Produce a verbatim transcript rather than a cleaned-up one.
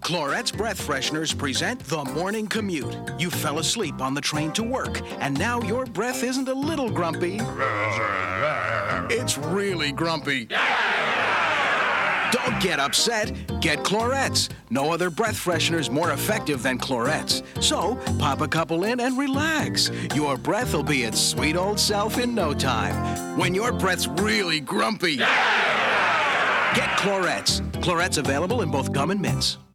Clorette's breath fresheners present The Morning Commute. You fell asleep on the train to work, and now your breath isn't a little grumpy. It's really grumpy. Don't get upset. Get Clorette's. No other breath freshener's more effective than Clorette's. So, pop a couple in and relax. Your breath will be its sweet old self in no time. When your breath's really grumpy, get Clorette's. Clorette's available in both gum and mints.